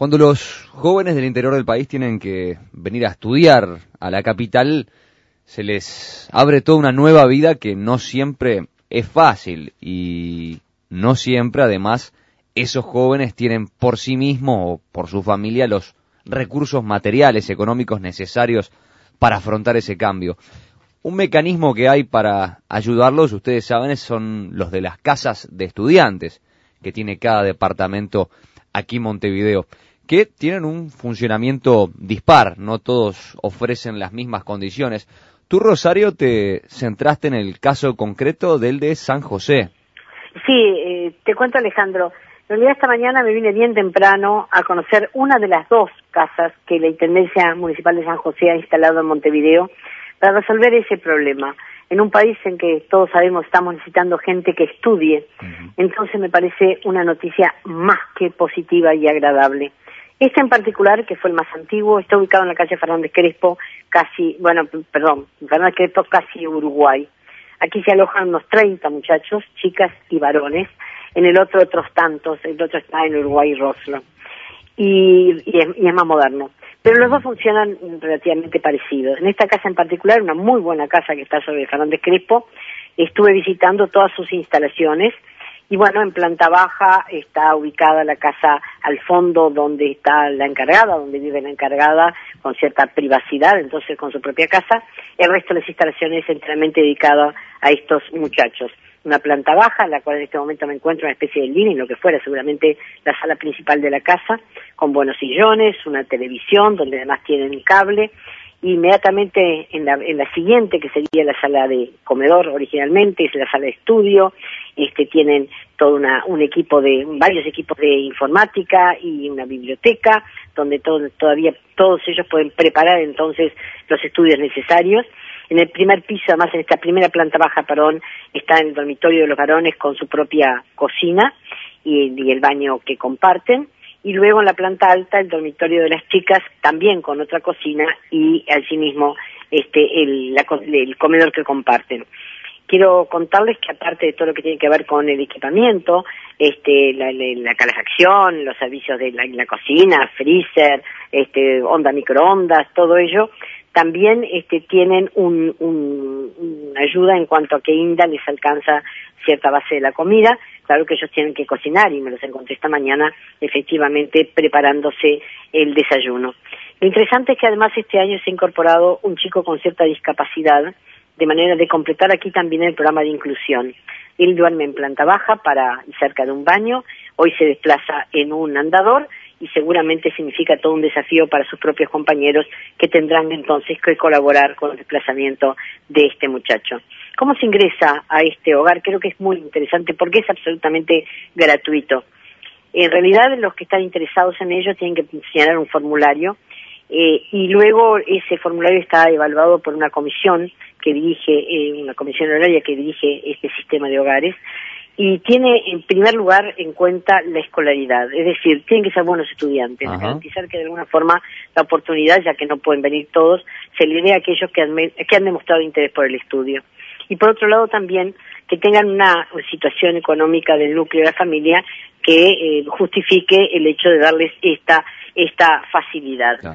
Cuando los jóvenes del interior del país tienen que venir a estudiar a la capital, se les abre toda una nueva vida que no siempre es fácil y no siempre, además, esos jóvenes tienen por sí mismos o por su familia los recursos materiales, económicos necesarios para afrontar ese cambio. Un mecanismo que hay para ayudarlos, ustedes saben, son los de las casas de estudiantes que tiene cada departamento aquí en Montevideo, que tienen un funcionamiento dispar, no todos ofrecen las mismas condiciones. Tú, Rosario, te centraste en el caso concreto del de San José. Sí, te cuento, Alejandro. En realidad esta mañana me vine bien temprano a conocer una de las dos casas que la Intendencia Municipal de San José ha instalado en Montevideo para resolver ese problema. En un país en que todos sabemos estamos necesitando gente que estudie, entonces me parece una noticia más que positiva y agradable. Este en particular, que fue el más antiguo, está ubicado en la calle Fernández Crespo, Fernández Crespo, casi Uruguay. Aquí se alojan unos 30 muchachos, chicas y varones. En el otro otros tantos, el otro está en Uruguay y Roslo. Y es más moderno. Pero los dos funcionan relativamente parecidos. En esta casa en particular, una muy buena casa que está sobre Fernández Crespo, estuve visitando todas sus instalaciones. Y bueno, en planta baja está ubicada la casa al fondo donde está la encargada, donde vive la encargada con cierta privacidad, entonces con su propia casa. El resto de las instalaciones enteramente dedicadas a estos muchachos. Una planta baja, en la cual en este momento me encuentro una especie de living, lo que fuera seguramente la sala principal de la casa, con buenos sillones, una televisión donde además tienen cable. Inmediatamente en la siguiente, que sería la sala de comedor originalmente, es la sala de estudio, tienen todo varios equipos de informática y una biblioteca, donde todavía todos ellos pueden preparar entonces los estudios necesarios. En el primer piso, además en esta primera planta baja, está el dormitorio de los varones con su propia cocina y el baño que comparten. Y luego en la planta alta el dormitorio de las chicas, también con otra cocina y asimismo el comedor que comparten. Quiero contarles que aparte de todo lo que tiene que ver con el equipamiento, la calefacción, los servicios de la cocina, freezer, onda microondas, todo ello, también tienen una ayuda en cuanto a que INDA les alcanza cierta base de la comida. Claro que ellos tienen que cocinar y me los encontré esta mañana efectivamente preparándose el desayuno. Lo interesante es que además este año se ha incorporado un chico con cierta discapacidad, de manera de completar aquí también el programa de inclusión. Él duerme en planta baja cerca de un baño, hoy se desplaza en un andador y seguramente significa todo un desafío para sus propios compañeros que tendrán entonces que colaborar con el desplazamiento de este muchacho. ¿Cómo se ingresa a este hogar? Creo que es muy interesante porque es absolutamente gratuito. En realidad los que están interesados en ello tienen que llenar un formulario y luego ese formulario está evaluado por una comisión que dirige, una comisión honoraria que dirige este sistema de hogares, y tiene en primer lugar en cuenta la escolaridad, es decir, tienen que ser buenos estudiantes, garantizar que de alguna forma la oportunidad, ya que no pueden venir todos, se le dé a aquellos que han demostrado interés por el estudio. Y por otro lado también que tengan una situación económica del núcleo de la familia que justifique el hecho de darles esta facilidad. Claro.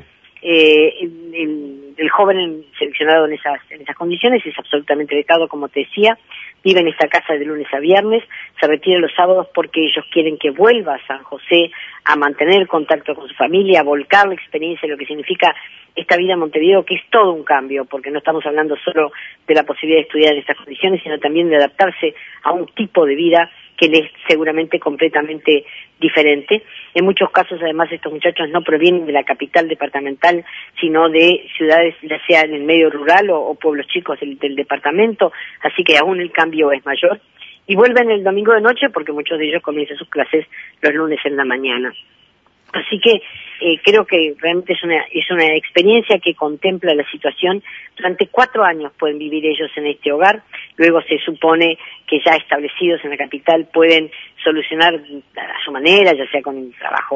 El joven seleccionado en esas condiciones es absolutamente becado, como te decía, vive en esta casa de lunes a viernes, se retira los sábados porque ellos quieren que vuelva a San José a mantener contacto con su familia, a volcar la experiencia de lo que significa esta vida en Montevideo, que es todo un cambio, porque no estamos hablando solo de la posibilidad de estudiar en estas condiciones, sino también de adaptarse a un tipo de vida que les es seguramente completamente diferente. En muchos casos, además, estos muchachos no provienen de la capital departamental, sino de ciudades, ya sea en el medio rural o pueblos chicos del departamento, así que aún el cambio es mayor. Y vuelven el domingo de noche porque muchos de ellos comienzan sus clases los lunes en la mañana. Así que creo que realmente es una experiencia que contempla la situación. Durante 4 años pueden vivir ellos en este hogar, luego se supone que ya establecidos en la capital pueden solucionar a su manera, ya sea con un trabajo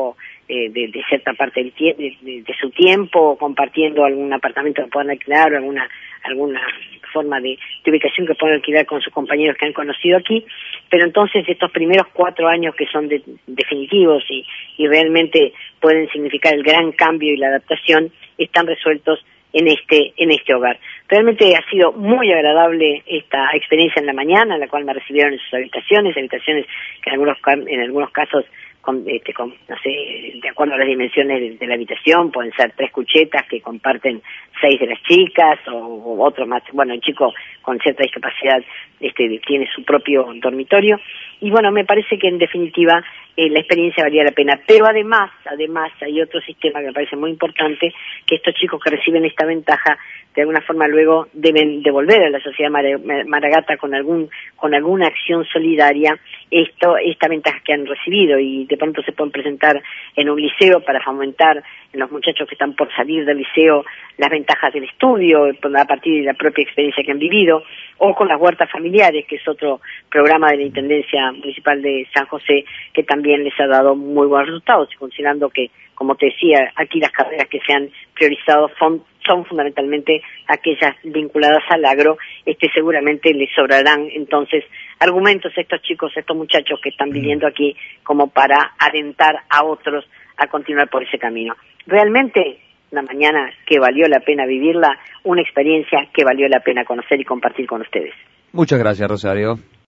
de cierta parte de su tiempo, compartiendo algún apartamento que puedan alquilar o alguna forma de ubicación que puedan alquilar con sus compañeros que han conocido aquí. Pero entonces estos primeros 4 años que son definitivos y realmente pueden significar el gran cambio y la adaptación, están resueltos en este hogar. Realmente ha sido muy agradable esta experiencia en la mañana, en la cual me recibieron en sus habitaciones que en algunos casos no sé, de acuerdo a las dimensiones de la habitación, pueden ser 3 cuchetas que comparten 6 de las chicas, o otro más, bueno, el chico con cierta discapacidad tiene su propio dormitorio, y bueno, me parece que en definitiva la experiencia valía la pena. Pero además hay otro sistema que me parece muy importante, que estos chicos que reciben esta ventaja de alguna forma luego deben devolver a la sociedad Maragata con alguna acción solidaria esta ventaja que han recibido, y de pronto se pueden presentar en un liceo para fomentar en los muchachos que están por salir del liceo las ventajas del estudio a partir de la propia experiencia que han vivido, o con las huertas familiares, que es otro programa de la Intendencia Municipal de San José que también les ha dado muy buenos resultados, considerando que, como te decía, aquí las carreras que se han priorizado son fundamentalmente aquellas vinculadas al agro. Seguramente les sobrarán entonces argumentos a estos chicos, a estos muchachos que están viviendo aquí, como para alentar a otros a continuar por ese camino. Realmente, una mañana que valió la pena vivirla, una experiencia que valió la pena conocer y compartir con ustedes. Muchas gracias, Rosario.